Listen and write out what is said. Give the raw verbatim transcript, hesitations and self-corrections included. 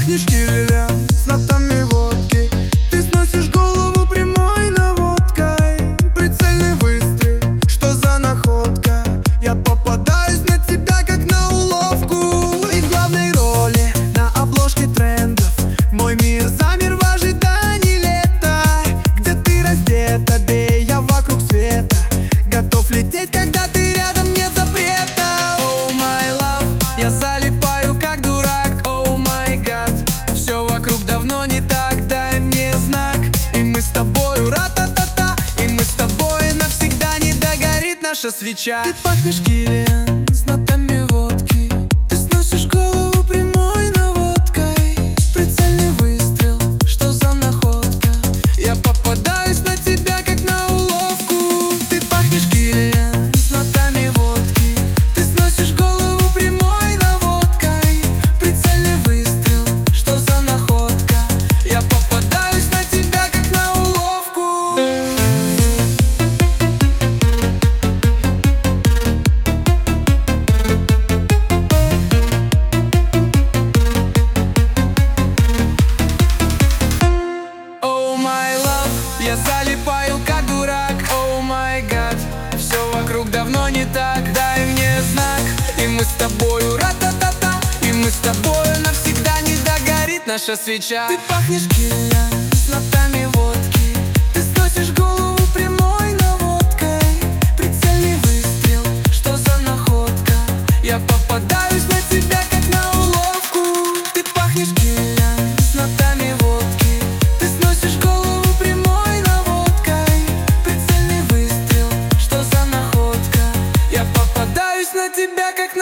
пахнешь килем с нотами водки. Ты сносишь голову прямой наводкой. Прицельный выстрел, что за находка? Я попадаюсь на тебя как на уловку. И в главной роли на обложке трендов мой мир замер в ожидании лета. Где ты раздета, бей, я вокруг света. Готов лететь, когда ты рядом, нет запрета. Oh my love, я залипаю как дурак. Oh my god, все вокруг давно не так. Дай мне знак, и мы с тобой ра-та-та-та. И мы с тобой навсегда не догорит наша свеча. Ты пахнешь килем с нотами водки. Ты сносишь голову прямой наводкой. Прицельный выстрел, что за находка? Я попадаюсь на тебя как на уловку. Ты пахнешь килем с нотами водки. Ты сносишь голову прямой наводкой. Прицельный выстрел, что за находка? Я попадаюсь на тебя как на уловку. Oh my love, я залипаю как дурак. Oh my god, все вокруг давно не так. Дай мне знак, и мы с тобою ра-та-та-та. И мы с тобою навсегда не догорит наша свеча. Ты пахнешь килем с нотами водки. Ты сносишь голову прямой наводкой. Прицельный выстрел, что за находка? Я попадаюсь на тебя как на уловку. Ты пахнешь килем с нотами водки. Ты сносишь голову прямой наводкой. Прицельный выстрел, что за находка? Я попадаюсь на тебя как на